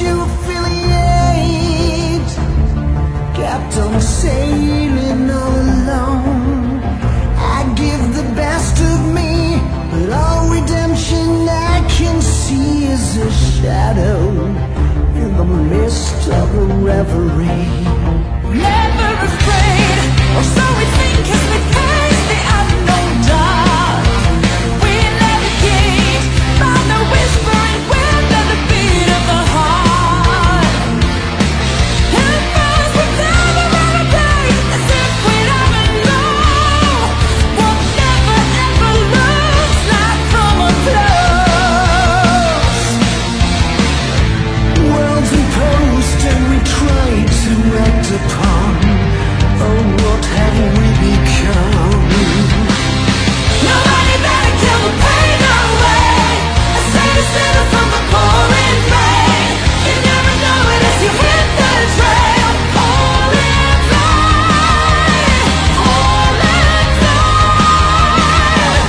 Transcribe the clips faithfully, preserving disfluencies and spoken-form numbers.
you affiliate, kept on sailing all alone. I give the best of me, but all redemption I can see is a shadow in the mist of a reverie. Never afraid, or so we think as we face the unknown dark. We navigate by the whispering wind and the beat of the heart. And first we never run away, as if we never know. What never ever looks like from up close. Worlds we post and we try to act upon. Oh, what have we become? Nobody better kill the pain away. I say to sinner from the pouring rain. You never know it as you hit the trail. All in line, all in line.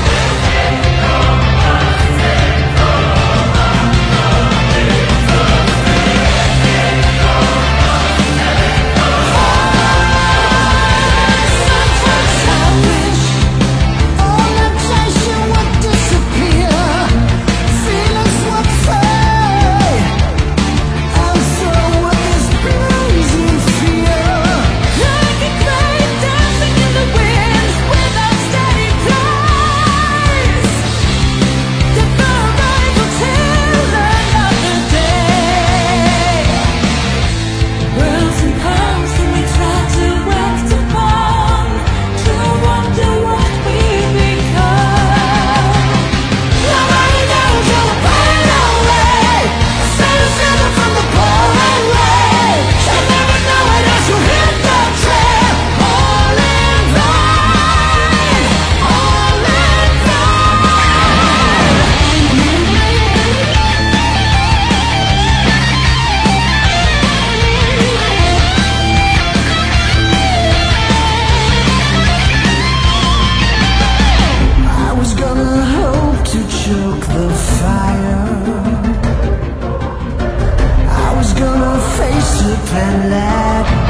Sometimes I wish all temptation would disappear, feelings would fade, and so would this blazing fear. Like a crane dancing in the wind without steady place, defer arrival till another day. Worlds and comes and we try to act upon, to wonder what we become. Nobody knows how to find our way. Say to sinner from the pouring rain. You'll never know it as you hit the trail. All in line, all in I was gonna hope to choke the fire. I was gonna face it and let